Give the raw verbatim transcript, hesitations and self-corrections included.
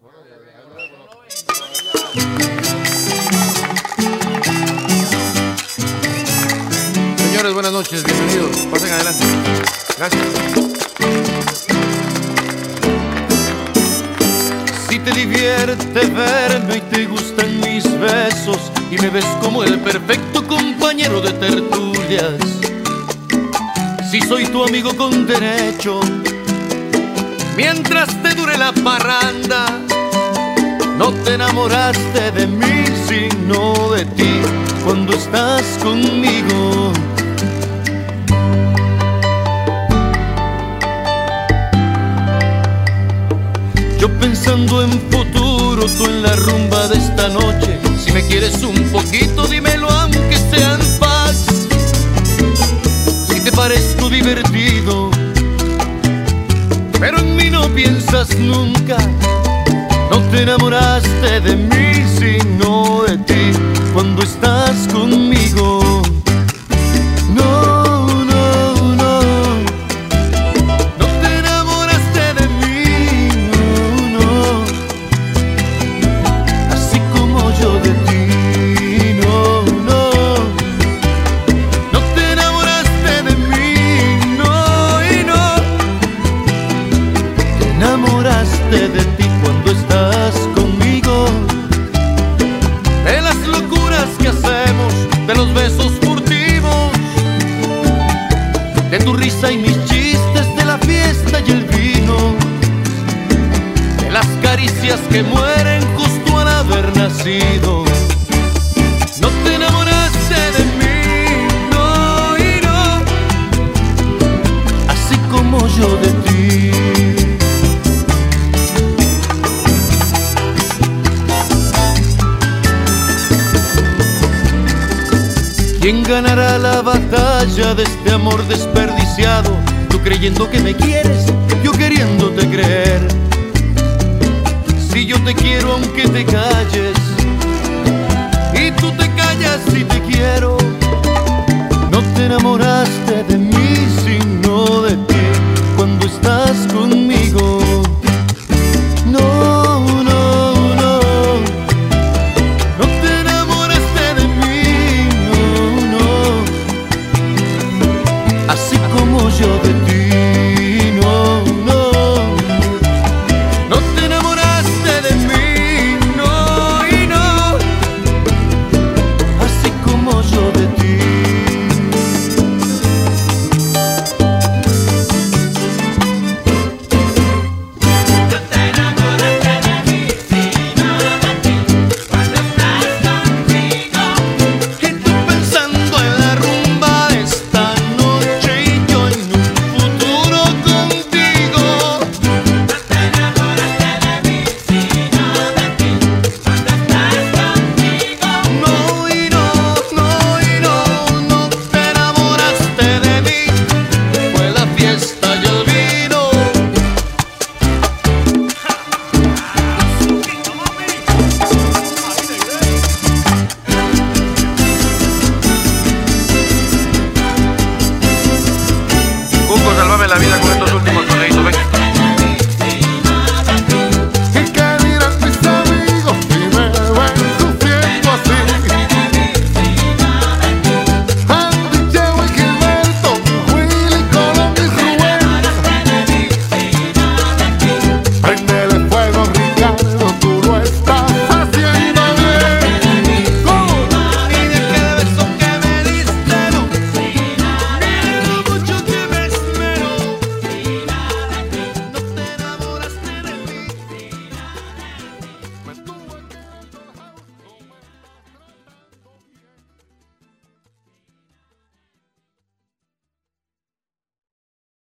Señores, buenas noches, bienvenidos. Pasen adelante. Gracias. Si te divierte verme y te gustan mis besos y me ves como el perfecto compañero de tertulias, si soy tu amigo con derecho, mientras te dure la parranda, no te enamoraste de mí, sino de ti cuando estás conmigo. Yo pensando en futuro, tú en la rumba de esta noche. Si me quieres un poquito, dímelo aunque sea en paz. Si te parezco divertido, pero en mí no piensas nunca. No te enamoraste de mí, sino de ti cuando estás conmigo. No, no, no, no te enamoraste de mí, no, no, así como yo de ti, no, no, no te enamoraste de mí, no, y no, te enamoraste de ti cuando estás conmigo, de las locuras que hacemos, de los besos furtivos, de tu risa y mis chistes, de la fiesta y el vino, de las caricias que mueren justo al haber nacido. No te enamoraste de mí, no, y no, así como yo de ti. ¿Quién ganará la batalla de este amor desperdiciado? Tú creyendo que me quieres, yo queriéndote creer. Si yo te quiero aunque te calles, y tú te callas si te quiero. No te enamoraste de mí, sino de ti cuando estás conmigo.